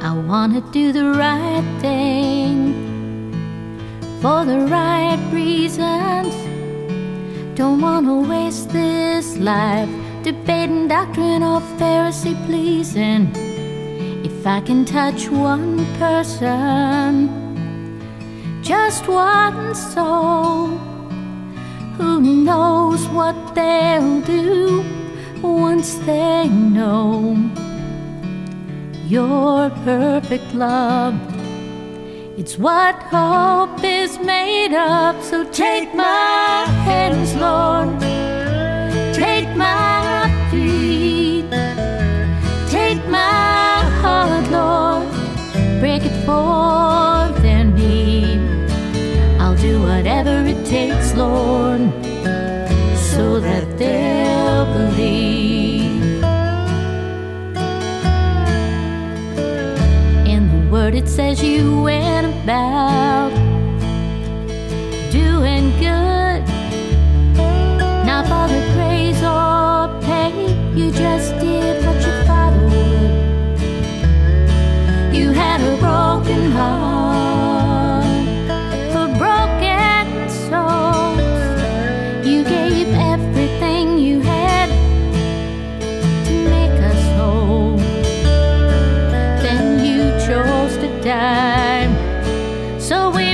I wanna do the right thing for the right reasons. Don't wanna waste this life debating doctrine or Pharisee pleasing. If I can touch one person, just one soul, who knows what they'll do once they know your perfect love. It's what hope is made of. So take my hands, Lord, take my feet, take my heart, Lord, break it for their need. I'll do whatever it takes, Lord, so that they'll believe. In the Word it says you went about doing good, not for the praise or pay. You just did what your Father would. You had a broken heart for broken souls. You gave everything you had to make us whole. Then you chose to die, so we